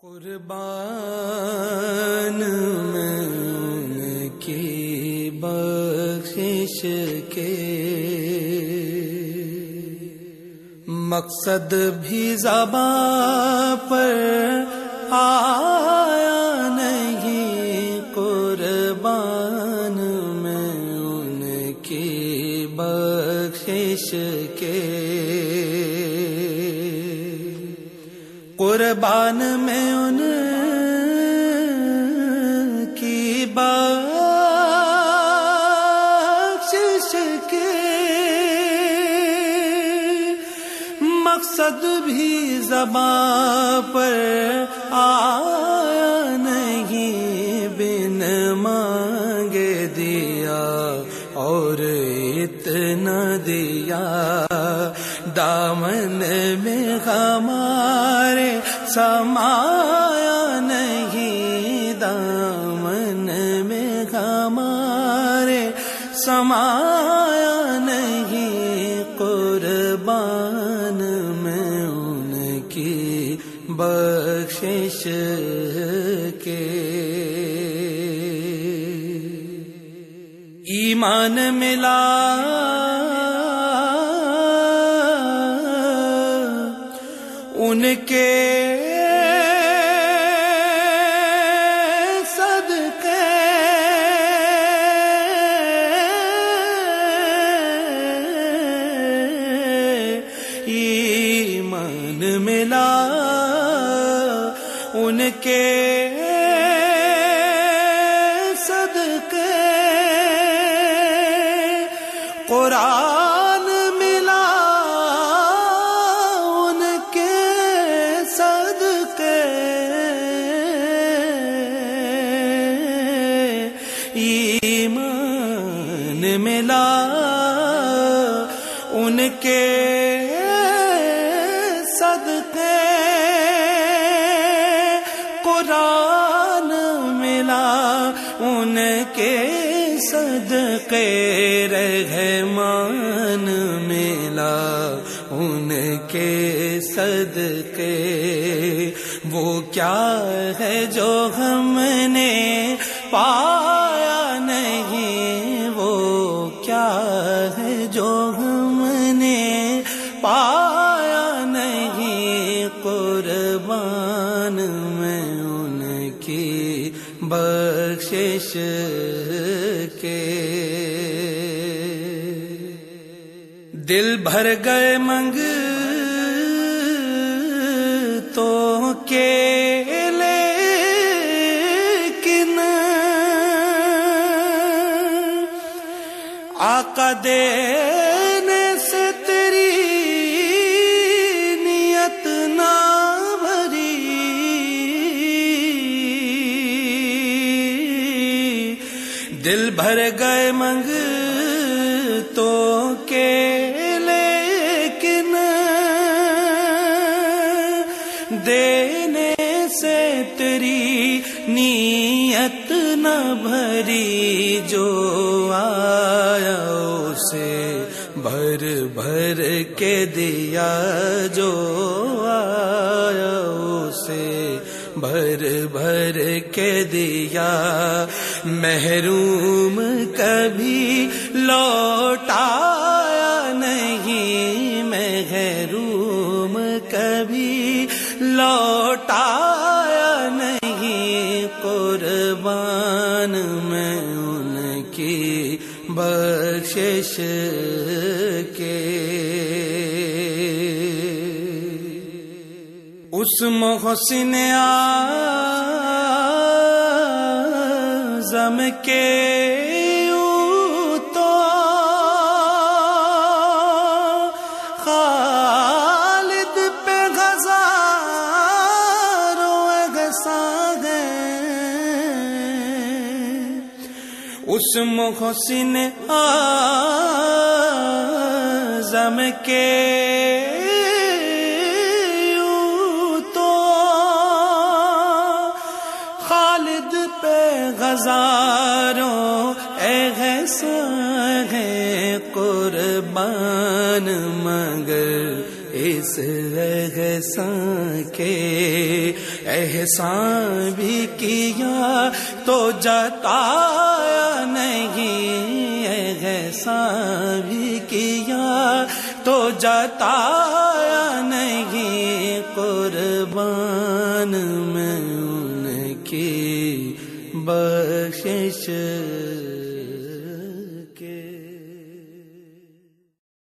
قربان میں ان کی بخشش کے مقصد بھی زبان پر آیا نہیں، قربان میں ان کی بخشش کے قربان میں ان کی بخشش کے مقصد بھی زبان پر آیا نہیں، بن مانگے دیا اور اتنا دیا، دامن میں ہمارے سمایا نہیں، دامن میں ہمارے سمایا نہیں، قربان میں ان کی بخشش کے ایمان ملا ان کے صدقے، ایمان ملا ان کے صدقے، قرآن ملا ان کے صدقے، ایمان ملا ان کے صدقے، قرآن ملا ان کے صدقے، رحمان ملا ان کے صدقے، وہ کیا ہے جو ہم نے پایا نہیں، وہ کیا ہے جو ہم نے پایا نہیں، قربان میں ان کی بخشش کے دل بھر گئے منگ تو کے لیکن آقا دینے سے تیری نیت نہ بھری، دل بھر گئے منگ تو کے لیکن دینے سے تیری نیت نہ بھری، جو آیا اسے بھر بھر کے دیا، جو آیا اسے بھر بھر کے دیا، محروم کبھی لوٹایا نہیں، محروم کبھی لوٹایا نہیں، قربان میں ان کی بخشش کے اس محسن اعظم کے یوں تو خالد پہ ہزاروں احسان ہیں، اس محسن اعظم کے ہزاروں احسان ہے، قربان مگر اس احسان کے احسان بھی کیا تو جتایا نہیں، احسان بھی کیا تو جتایا نہیں، قربان میں ان کی بخشش